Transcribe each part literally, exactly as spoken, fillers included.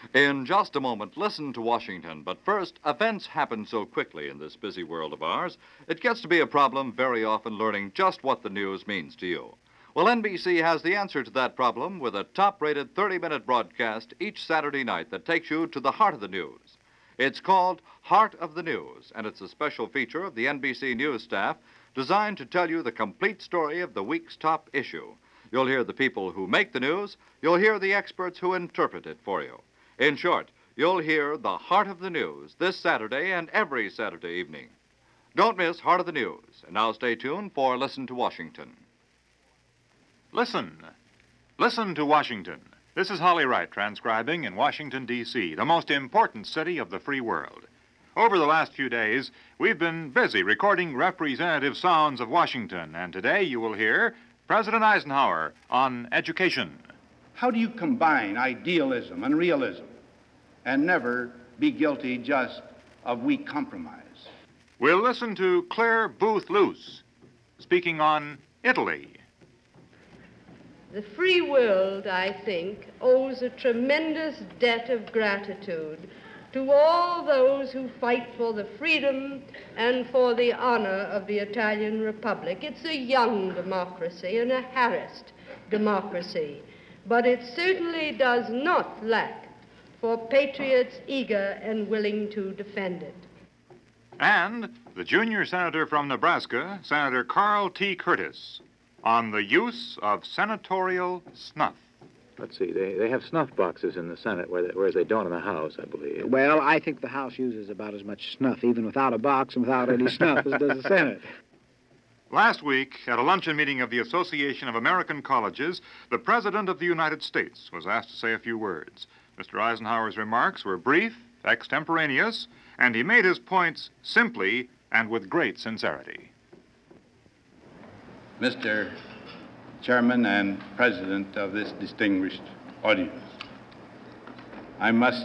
In just a moment, listen to Washington. But first, events happen so quickly in this busy world of ours, it gets to be a problem very often learning just what the news means to you. Well, N B C has the answer to that problem with a top-rated thirty-minute broadcast each Saturday night that takes you to the heart of the news. It's called Heart of the News, and it's a special feature of the N B C News staff designed to tell you the complete story of the week's top issue. You'll hear the people who make the news. You'll hear the experts who interpret it for you. In short, you'll hear the Heart of the News this Saturday and every Saturday evening. Don't miss Heart of the News. And now stay tuned for Listen to Washington. Listen. Listen to Washington. This is Holly Wright transcribing in Washington, D C, the most important city of the free world. Over the last few days, we've been busy recording representative sounds of Washington, and today you will hear President Eisenhower on education. How do you combine idealism and realism and never be guilty just of weak compromise? We'll listen to Claire Booth Luce speaking on Italy. The free world, I think, owes a tremendous debt of gratitude to all those who fight for the freedom and for the honor of the Italian Republic. It's a young democracy and a harassed democracy, but it certainly does not lack for patriots eager and willing to defend it. And the junior senator from Nebraska, Senator Carl T. Curtis, on the use of senatorial snuff. Let's see, they, they have snuff boxes in the Senate, where they, whereas they don't in the House, I believe. Well, I think the House uses about as much snuff, even without a box and without any snuff, as does the Senate. Last week, at a luncheon meeting of the Association of American Colleges, the President of the United States was asked to say a few words. Mister Eisenhower's remarks were brief, extemporaneous, and he made his points simply and with great sincerity. Mister Chairman and President of this distinguished audience, I must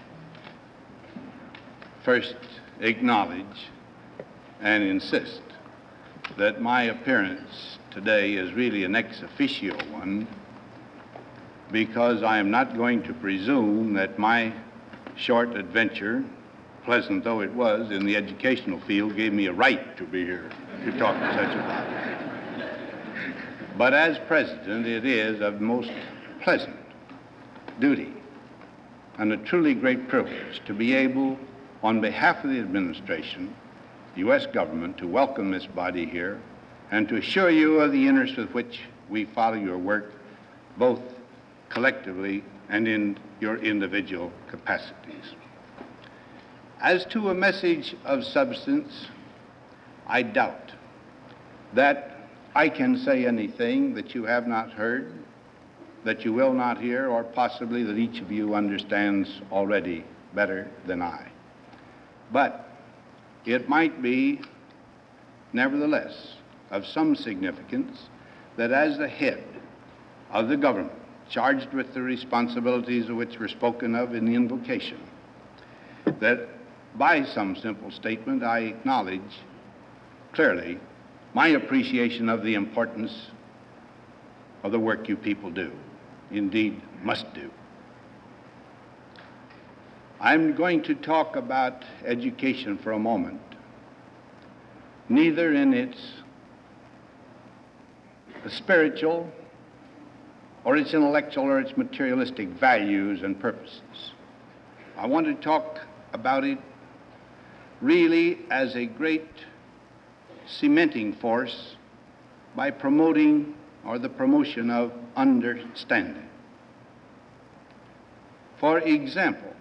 first acknowledge and insist that my appearance today is really an ex officio one, because I am not going to presume that my short adventure, pleasant though it was in the educational field, gave me a right to be here to talk to such a body. But as president, it is of most pleasant duty and a truly great privilege to be able, on behalf of the administration, the U S government, to welcome this body here and to assure you of the interest with which we follow your work, both collectively and in your individual capacities. As to a message of substance, I doubt that I can say anything that you have not heard, that you will not hear, or possibly that each of you understands already better than I. But it might be, nevertheless, of some significance that as the head of the government, charged with the responsibilities of which were spoken of in the invocation, that by some simple statement I acknowledge clearly my appreciation of the importance of the work you people do, indeed must do. I'm going to talk about education for a moment, neither in its spiritual or its intellectual or its materialistic values and purposes. I want to talk about it really as a great cementing force by promoting or the promotion of understanding. For example,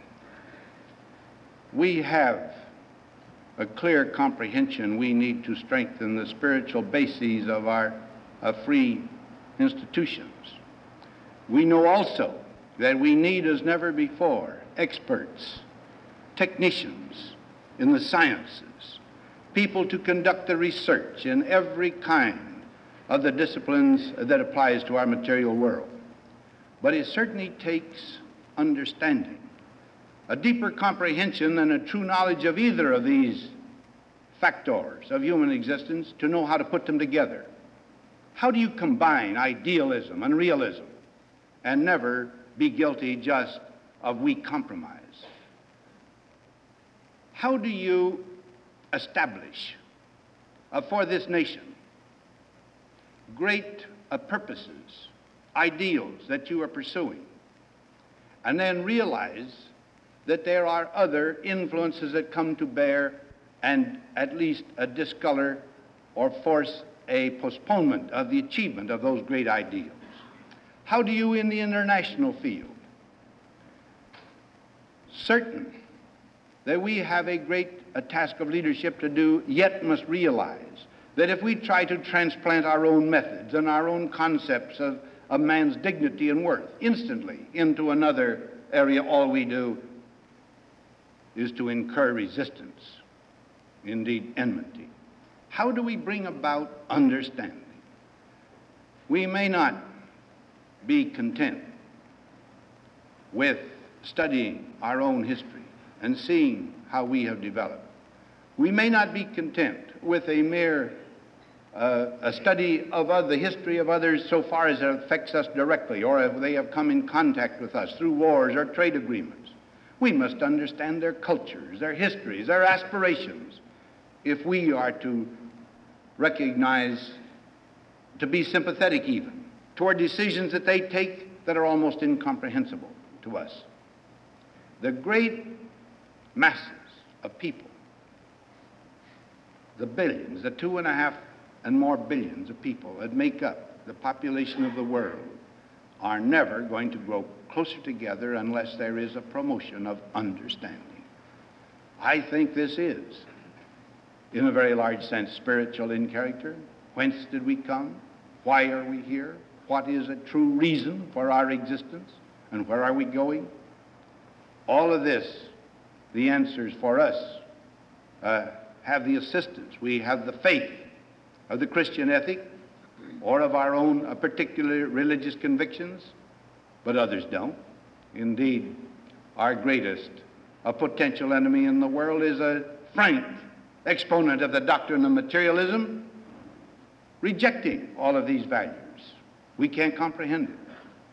we have a clear comprehension we need to strengthen the spiritual bases of our of free institutions. We know also that we need as never before experts, technicians in the sciences, people to conduct the research in every kind of the disciplines that applies to our material world. But it certainly takes understanding, a deeper comprehension and a true knowledge of either of these factors of human existence to know how to put them together. How do you combine idealism and realism and never be guilty just of weak compromise. How do you establish uh, for this nation great uh, purposes, ideals that you are pursuing, and then realize that there are other influences that come to bear and at least uh, discolor or force a postponement of the achievement of those great ideals? How do you, in the international field, certain that we have a great a task of leadership to do, yet must realize that if we try to transplant our own methods and our own concepts of, of man's dignity and worth instantly into another area, all we do is to incur resistance, indeed enmity. How do we bring about understanding? We may not be content with studying our own history and seeing how we have developed. We may not be content with a mere uh, a study of uh, the history of others so far as it affects us directly, or if they have come in contact with us through wars or trade agreements. We must understand their cultures, their histories, their aspirations, if we are to recognize, to be sympathetic even, toward decisions that they take that are almost incomprehensible to us. The great masses of people, the billions, the two and a half and more billions of people that make up the population of the world, are never going to grow closer together unless there is a promotion of understanding. I think this is, in a very large sense, spiritual in character. Whence did we come? Why are we here? What is a true reason for our existence? And where are we going? All of this, the answers for us uh, have the assistance. We have the faith of the Christian ethic or of our own uh, particular religious convictions, but others don't. Indeed, our greatest uh, potential enemy in the world is a frank exponent of the doctrine of materialism, rejecting all of these values. We can't comprehend it.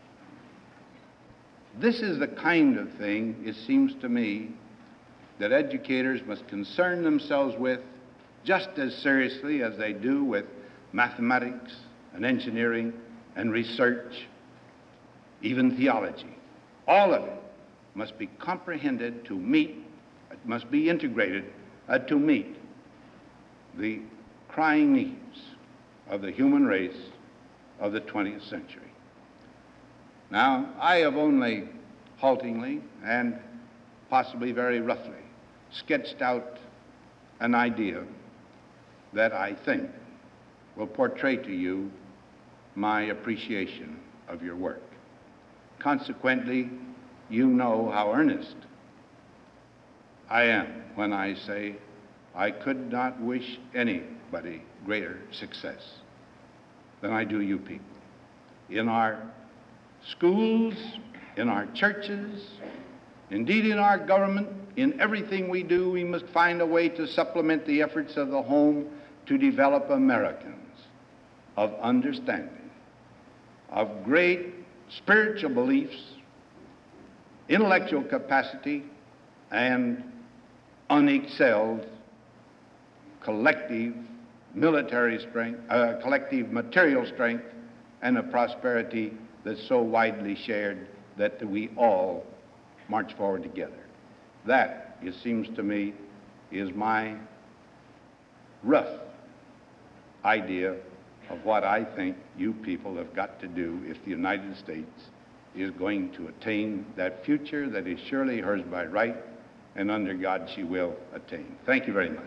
This is the kind of thing, it seems to me, that educators must concern themselves with just as seriously as they do with mathematics and engineering and research, even theology. All of it must be comprehended to meet, it must be integrated uh, to meet the crying needs of the human race of the twentieth century. Now, I have only haltingly and possibly very roughly sketched out an idea that I think will portray to you my appreciation of your work. Consequently, you know how earnest I am when I say I could not wish anybody greater success than I do you people. In our schools, in our churches, indeed in our government, in everything we do, we must find a way to supplement the efforts of the home to develop Americans of understanding, of great spiritual beliefs, intellectual capacity, and unexcelled collective military strength, uh, collective material strength, and a prosperity that's so widely shared that we all march forward together. That, it seems to me, is my rough idea of what I think you people have got to do if the United States is going to attain that future that is surely hers by right, and under God she will attain. Thank you very much.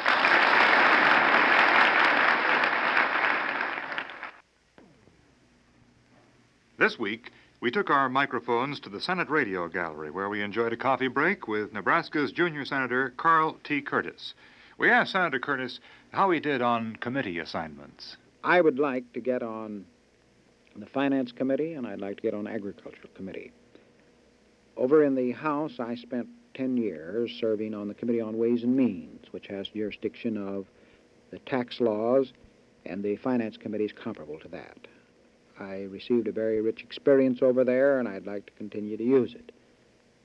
This week, we took our microphones to the Senate Radio Gallery, where we enjoyed a coffee break with Nebraska's junior Senator Carl T. Curtis. We asked Senator Curtis how he did on committee assignments. I would like to get on the Finance Committee, and I'd like to get on the Agricultural Committee. Over in the House, I spent ten years serving on the Committee on Ways and Means, which has jurisdiction of the tax laws, and the Finance Committee is comparable to that. I received a very rich experience over there, and I'd like to continue to use it.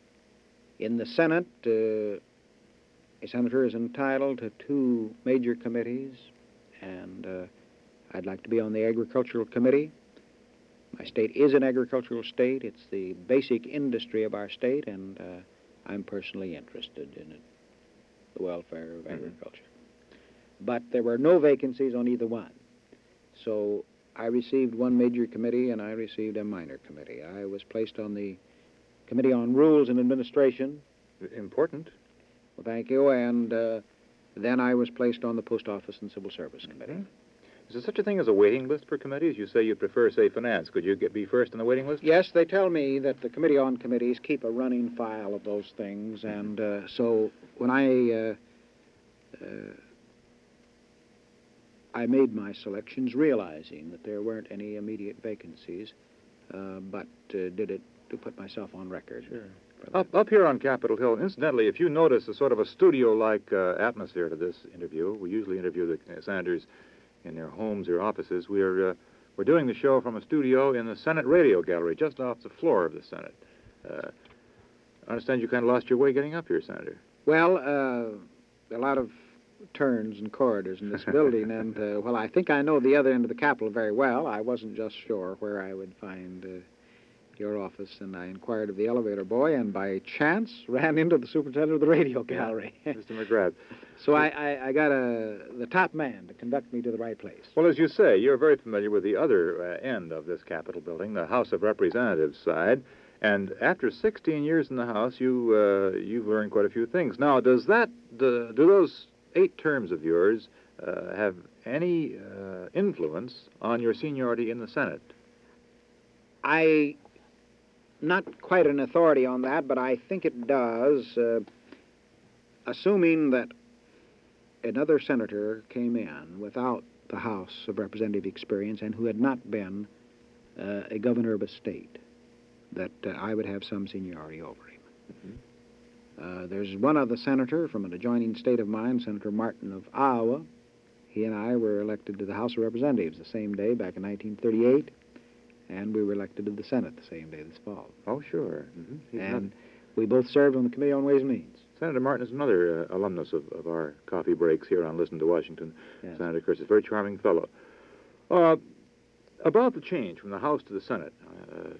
In the Senate, uh, a senator is entitled to two major committees, and uh, I'd like to be on the Agricultural Committee. My state is an agricultural state. It's the basic industry of our state, and uh, I'm personally interested in it, the welfare of agriculture. But there were no vacancies on either one. So I received one major committee, and I received a minor committee. I was placed on the Committee on Rules and Administration. Important. Well, thank you. And uh, then I was placed on the Post Office and Civil Service Committee. Mm-hmm. Is there such a thing as a waiting list for committees? You say you prefer, say, finance. Could you get, be first on the waiting list? Yes, they tell me that the Committee on Committees keep a running file of those things, and uh, so when I uh, uh, I made my selections realizing that there weren't any immediate vacancies, uh, but uh, did it to put myself on record. Sure. Up, up here on Capitol Hill, incidentally, if you notice a sort of a studio-like uh, atmosphere to this interview, we usually interview the uh, senators in their homes or offices. We're uh, we're doing the show from a studio in the Senate Radio Gallery, just off the floor of the Senate. Uh, I understand you kind of lost your way getting up here, Senator. Well, uh, a lot of turns and corridors in this building, and uh, well, I think I know the other end of the Capitol very well. I wasn't just sure where I would find uh, your office, and I inquired of the elevator boy, and by chance ran into the superintendent of the radio gallery. Yeah, Mister McGrath. So I, I, I got a, the top man to conduct me to the right place. Well, as you say, you're very familiar with the other uh, end of this Capitol building, the House of Representatives side. And after sixteen years in the House, you, uh, you've learned quite a few things. Now, does that, do, do those eight terms of yours uh, have any uh, influence on your seniority in the Senate? I, not quite an authority on that, but I think it does, uh, assuming that another senator came in without the House of Representative experience and who had not been uh, a governor of a state, that uh, I would have some seniority over him. Mm-hmm. uh, there's one other senator from an adjoining state of mine, Senator Martin of Iowa. He and I were elected to the House of Representatives the same day back in nineteen thirty-eight, and we were elected to the Senate the same day this fall. Oh, sure. Mm-hmm. And not... we both served on the Committee on Ways and Means. Senator Martin is another uh, alumnus of, of our coffee breaks here on Listen to Washington. Yes. Senator Curtis, a very charming fellow. Uh, about the change from the House to the Senate, uh,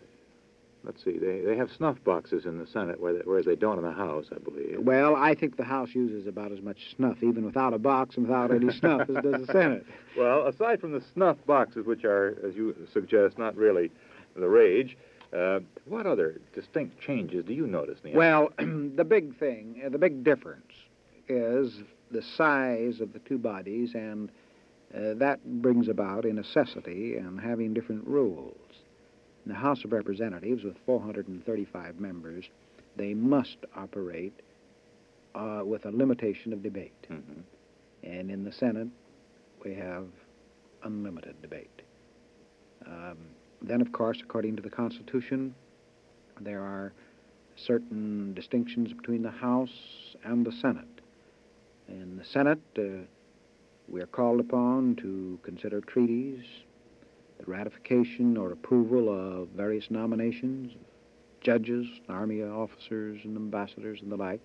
let's see, they, they have snuff boxes in the Senate, where they, whereas they don't in the House, I believe. Well, I think the House uses about as much snuff, even without a box and without any snuff, as does the Senate. Well, aside from the snuff boxes, which are, as you suggest, not really the rage, uh, what other distinct changes do you notice in the Well, the big thing, uh, the big difference is the size of the two bodies, and uh, that brings about a necessity in having different rules. In the House of Representatives, with four hundred thirty-five members, they must operate uh, with a limitation of debate. Mm-hmm. And in the Senate, we have unlimited debate. Um, then, of course, according to the Constitution, there are certain distinctions between the House and the Senate. In the Senate, uh, we are called upon to consider treaties, the ratification or approval of various nominations, judges, army officers, and ambassadors, and the like.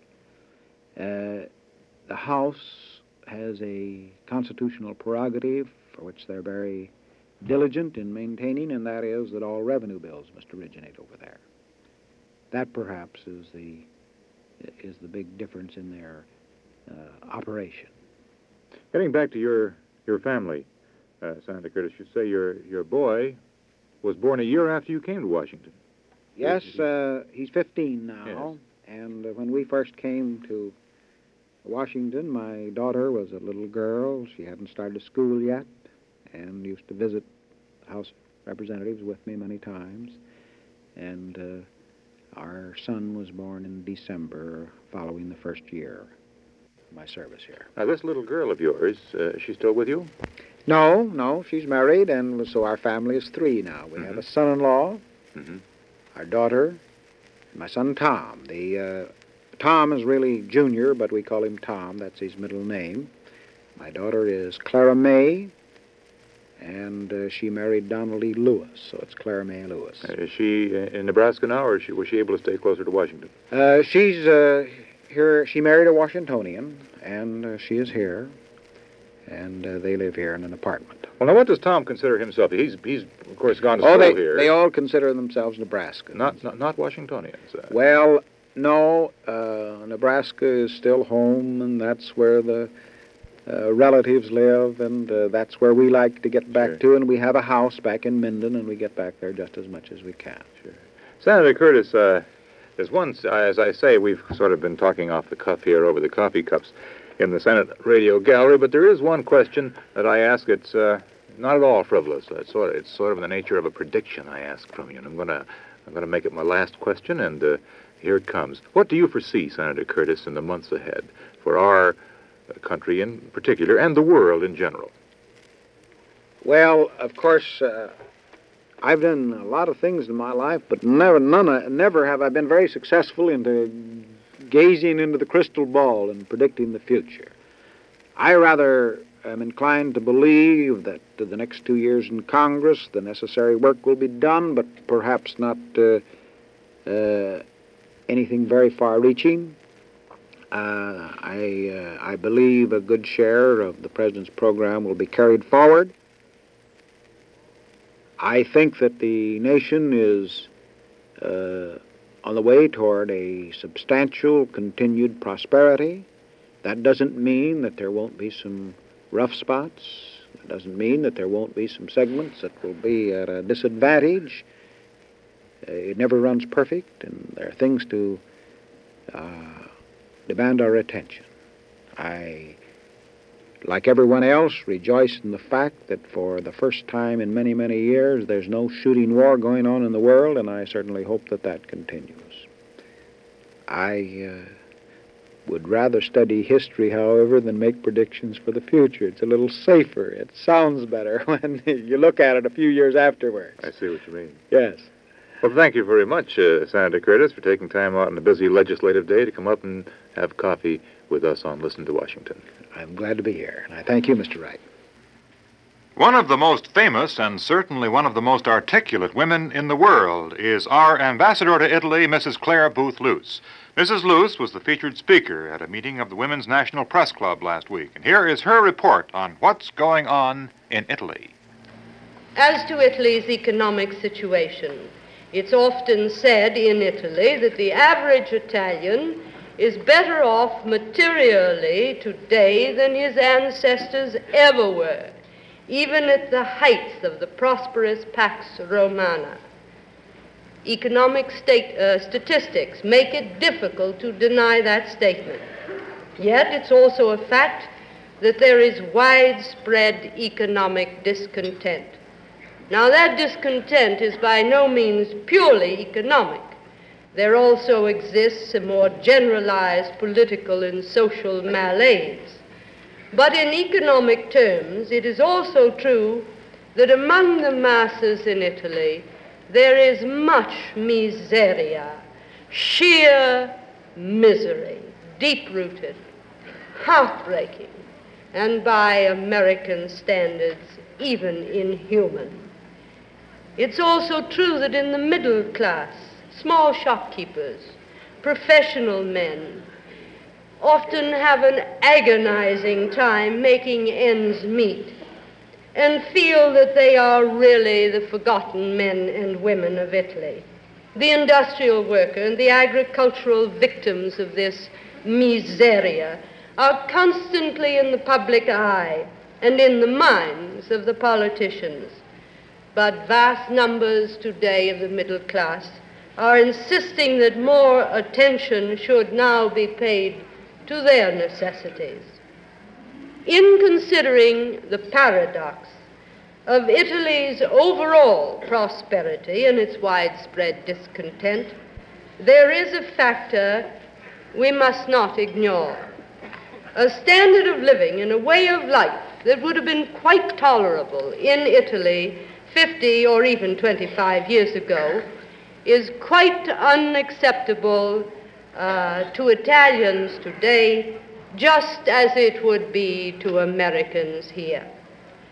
Uh, the House has a constitutional prerogative for which they're very diligent in maintaining, and that is that all revenue bills must originate over there. That perhaps is the is the big difference in their uh, operation. Getting back to your your family, uh, Senator Curtis, you say your your boy was born a year after you came to Washington. Yes, uh, he's fifteen now, Yes. and uh, when we first came to Washington, my daughter was a little girl. She hadn't started school yet, and used to visit the House of Representatives with me many times. And uh, our son was born in December following the first year of my service here. Now, this little girl of yours, uh, is she still with you? No, no, she's married, and so our family is three now. We have a son-in-law, Mm-hmm. our daughter, and my son Tom. The uh, Tom is really Junior, but we call him Tom. That's his middle name. My daughter is Clara May, and uh, she married Donald E. Lewis, so it's Clara May Lewis. Uh, is she uh, in Nebraska now, or is she, was she able to stay closer to Washington? Uh, she's uh, here. She married a Washingtonian, and uh, she is here, and uh, they live here in an apartment. Well, now, what does Tom consider himself? He's, he's of course, gone to Oh, school they, here. they all consider themselves Nebraskans. Not, not, not Washingtonians. Uh, Well, no, uh, Nebraska is still home, and that's where the uh, relatives live, and uh, that's where we like to get back Sure. to, and we have a house back in Minden, and we get back there just as much as we can. Senator Curtis, uh, there's one, as I say, we've sort of been talking off the cuff here over the coffee cups in the Senate radio gallery, but there is one question that I ask. It's uh, not at all frivolous. It's sort of, it's sort of in the nature of a prediction I ask from you, and I'm going to I'm going to make it my last question, and uh, here it comes. What do you foresee, Senator Curtis, in the months ahead for our uh, country in particular and the world in general? Well, of course, uh, I've done a lot of things in my life, but never, none, of- never have I been very successful into gazing into the crystal ball and predicting the future. I rather am inclined to believe that uh, the next two years in Congress, the necessary work will be done, but perhaps not uh, uh, anything very far-reaching. Uh, I, uh, I believe a good share of the President's program will be carried forward. I think that the nation is uh, on the way toward a substantial continued prosperity. That doesn't mean that there won't be some rough spots. It doesn't mean that there won't be some segments that will be at a disadvantage. Uh, it never runs perfect, and there are things to uh, demand our attention. I, like everyone else, rejoice in the fact that for the first time in many, many years, there's no shooting war going on in the world, and I certainly hope that that continues. I uh, would rather study history, however, than make predictions for the future. It's a little safer. It sounds better when you look at it a few years afterwards. I see what you mean. Yes. Well, thank you very much, uh, Senator Curtis, for taking time out on a busy legislative day to come up and have coffee with us on Listen to Washington. I'm glad to be here, and I thank you, Mister Wright. One of the most famous and certainly one of the most articulate women in the world is our ambassador to Italy, Missus Claire Booth Luce. Missus Luce was the featured speaker at a meeting of the Women's National Press Club last week, and here is her report on what's going on in Italy. As to Italy's economic situation, it's often said in Italy that the average Italian is better off materially today than his ancestors ever were, even at the heights of the prosperous Pax Romana. Economic state, uh, statistics make it difficult to deny that statement. Yet it's also a fact that there is widespread economic discontent. Now, that discontent is by no means purely economic. There also exists a more generalized political and social malaise. But in economic terms, it is also true that among the masses in Italy, there is much miseria, sheer misery, deep-rooted, heartbreaking, and by American standards, even inhuman. It's also true that in the middle class, small shopkeepers, professional men, often have an agonizing time making ends meet and feel that they are really the forgotten men and women of Italy. The industrial worker and the agricultural victims of this miseria are constantly in the public eye and in the minds of the politicians. But vast numbers today of the middle class are insisting that more attention should now be paid to their necessities. In considering the paradox of Italy's overall prosperity and its widespread discontent, there is a factor we must not ignore. A standard of living and a way of life that would have been quite tolerable in Italy fifty or even twenty-five years ago is quite unacceptable uh, to Italians today, just as it would be to Americans here.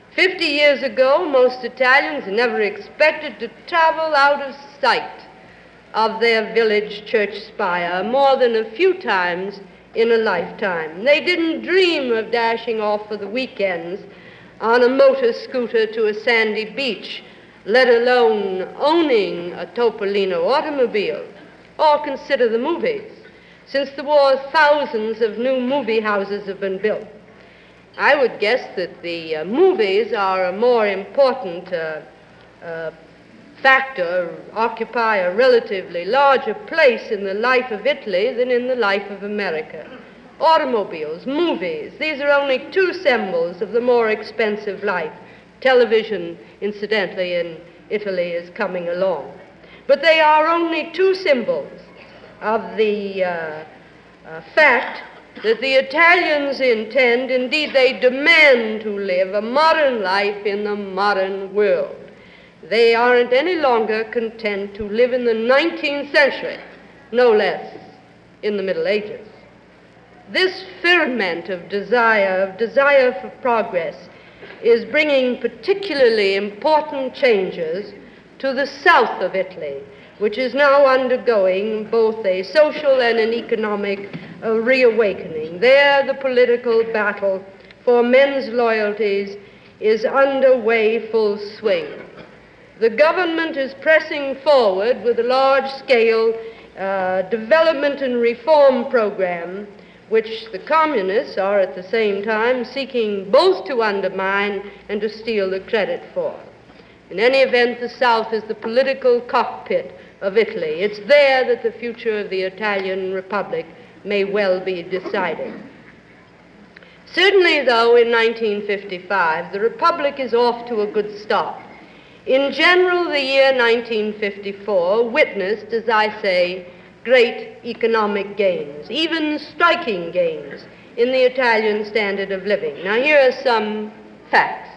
Fifty years ago, most Italians never expected to travel out of sight of their village church spire more than a few times in a lifetime. They didn't dream of dashing off for the weekends on a motor scooter to a sandy beach, let alone owning a Topolino automobile, or consider the movies. Since the war, thousands of new movie houses have been built. I would guess that the uh, movies are a more important uh, uh, factor, occupy a relatively larger place in the life of Italy than in the life of America. Automobiles, movies, these are only two symbols of the more expensive life. Television, incidentally, in Italy is coming along. But they are only two symbols of the uh, uh, fact that the Italians intend, indeed they demand, to live a modern life in the modern world. They aren't any longer content to live in the nineteenth century, no less in the Middle Ages. This ferment of desire, of desire for progress, is bringing particularly important changes to the south of Italy, which is now undergoing both a social and an economic uh, reawakening. There, the political battle for men's loyalties is underway full swing. The government is pressing forward with a large-scale uh, development and reform program, which the communists are at the same time seeking both to undermine and to steal the credit for. In any event, the South is the political cockpit of Italy. It's there that the future of the Italian Republic may well be decided. Certainly, though, in nineteen fifty-five, the Republic is off to a good start. In general, the year nineteen fifty-four witnessed, as I say, great economic gains, even striking gains in the Italian standard of living. Now, here are some facts.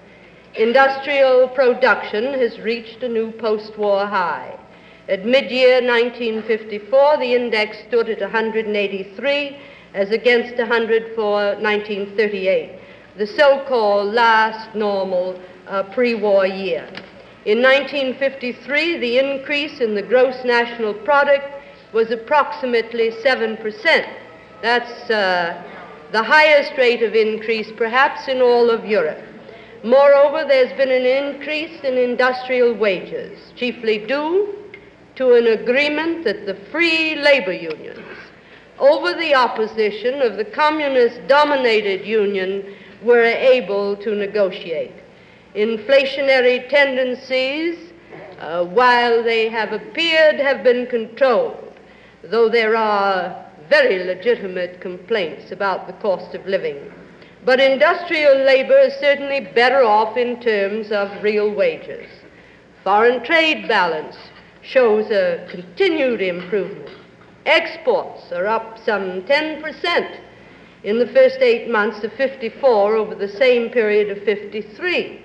Industrial production has reached a new post-war high. At mid-year nineteen fifty-four, the index stood at one hundred eighty-three, as against one hundred for nineteen thirty-eight, the so-called last normal uh, pre-war year. In nineteen fifty-three, the increase in the gross national product was approximately seven percent. That's uh, the highest rate of increase perhaps in all of Europe. Moreover, there's been an increase in industrial wages, chiefly due to an agreement that the free labor unions, over the opposition of the communist-dominated union, were able to negotiate. Inflationary tendencies, uh, while they have appeared, have been controlled, though there are very legitimate complaints about the cost of living. But industrial labor is certainly better off in terms of real wages. Foreign trade balance shows a continued improvement. Exports are up some ten percent in the first eight months of fifty-four over the same period of fifty-three.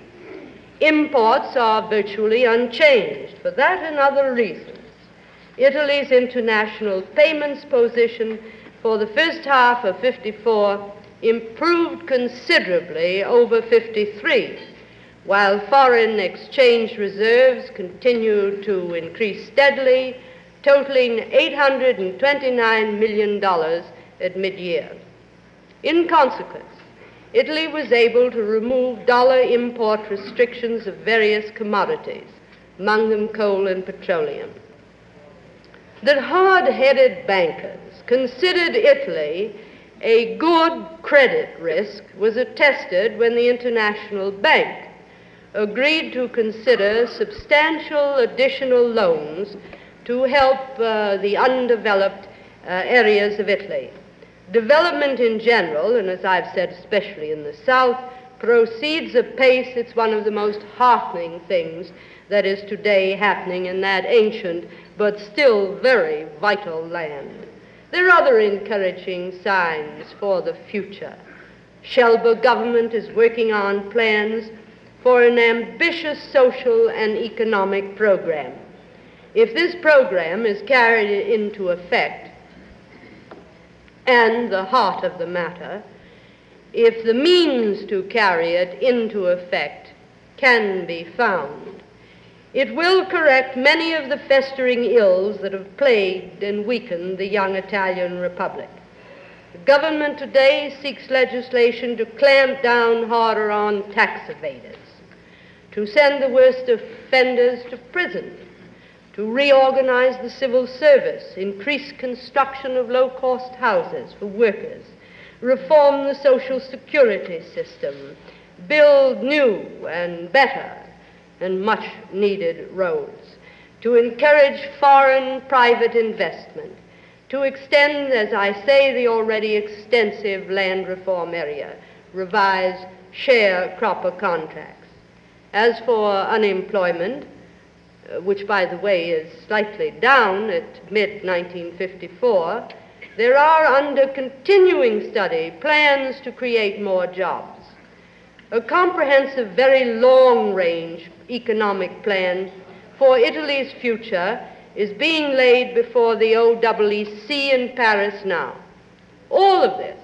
Imports are virtually unchanged for that and other reasons. Italy's international payments position for the first half of fifty-four improved considerably over fifty-three, while foreign exchange reserves continued to increase steadily, totaling eight hundred twenty-nine million dollars at mid-year. In consequence, Italy was able to remove dollar import restrictions of various commodities, among them coal and petroleum. That hard-headed bankers considered Italy a good credit risk was attested when the International Bank agreed to consider substantial additional loans to help uh, the undeveloped uh, areas of Italy. Development in general, and as I've said, especially in the South, proceeds apace. It's one of the most heartening things that is today happening in that ancient but still very vital land. There are other encouraging signs for the future. Shelba government is working on plans for an ambitious social and economic program. If this program is carried into effect, and the heart of the matter, if the means to carry it into effect can be found. It will correct many of the festering ills that have plagued and weakened the young Italian Republic. The government today seeks legislation to clamp down harder on tax evaders, to send the worst offenders to prison, to reorganize the civil service, increase construction of low-cost houses for workers, reform the social security system, build new and better and much-needed roads, to encourage foreign private investment, to extend, as I say, the already extensive land reform area, revise sharecropper contracts. As for unemployment, uh, which, by the way, is slightly down at mid nineteen fifty-four, there are, under continuing study, plans to create more jobs. A comprehensive, very long-range economic plan for Italy's future is being laid before the O E E C in Paris now. All of this,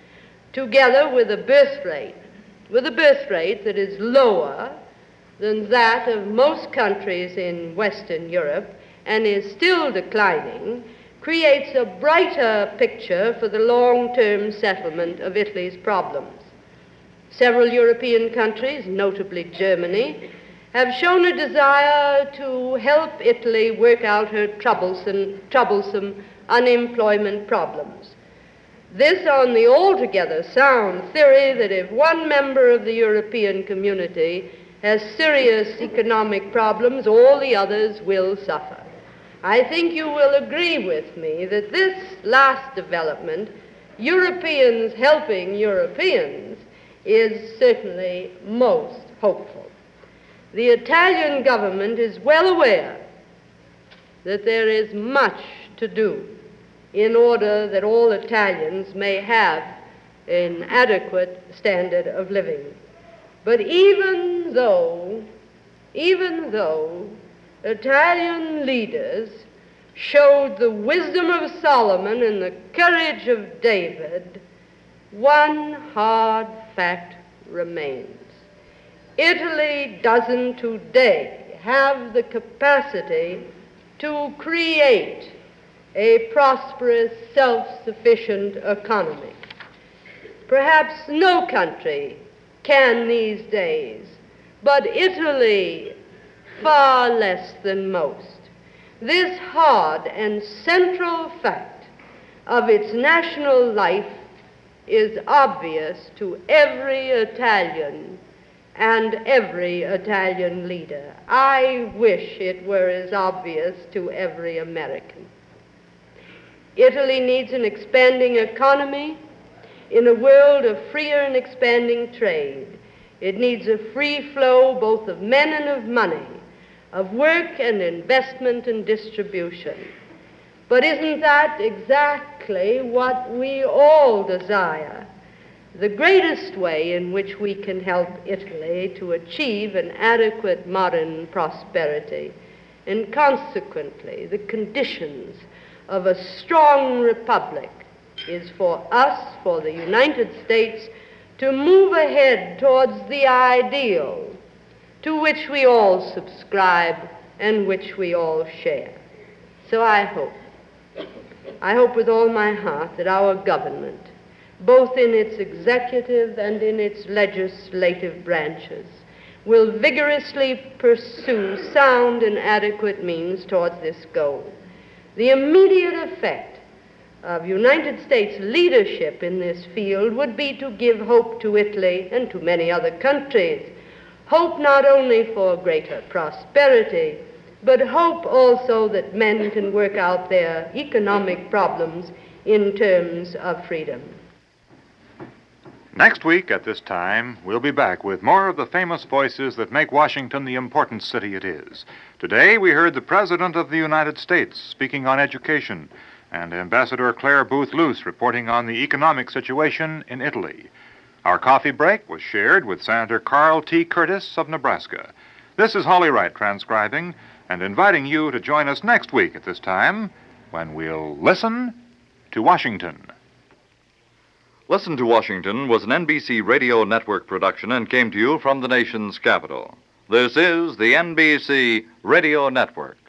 together with a birth rate, with a birth rate that is lower than that of most countries in Western Europe and is still declining, creates a brighter picture for the long-term settlement of Italy's problems. Several European countries, notably Germany, have shown a desire to help Italy work out her troublesome, troublesome unemployment problems. This on the altogether sound theory that if one member of the European community has serious economic problems, all the others will suffer. I think you will agree with me that this last development, Europeans helping Europeans, is certainly most hopeful. The Italian government is well aware that there is much to do in order that all Italians may have an adequate standard of living. But even though, even though Italian leaders showed the wisdom of Solomon and the courage of David, one hard fact remains. Italy doesn't today have the capacity to create a prosperous, self-sufficient economy. Perhaps no country can these days, but Italy far less than most. This hard and central fact of its national life is obvious to every Italian and every Italian leader. I wish it were as obvious to every American. Italy needs an expanding economy in a world of freer and expanding trade. It needs a free flow both of men and of money, of work and investment and distribution. But isn't that exactly what we all desire? The greatest way in which we can help Italy to achieve an adequate modern prosperity, and consequently the conditions of a strong republic, is for us, for the United States, to move ahead towards the ideal to which we all subscribe and which we all share. So I hope, I hope with all my heart that our government, both in its executive and in its legislative branches, will vigorously pursue sound and adequate means towards this goal. The immediate effect of United States leadership in this field would be to give hope to Italy and to many other countries, hope not only for greater prosperity, but hope also that men can work out their economic problems in terms of freedom. Next week at this time, we'll be back with more of the famous voices that make Washington the important city it is. Today, we heard the President of the United States speaking on education, and Ambassador Claire Booth Luce reporting on the economic situation in Italy. Our coffee break was shared with Senator Carl T. Curtis of Nebraska. This is Holly Wright transcribing and inviting you to join us next week at this time when we'll listen to Washington. Listen to Washington was an N B C Radio Network production and came to you from the nation's capital. This is the N B C Radio Network.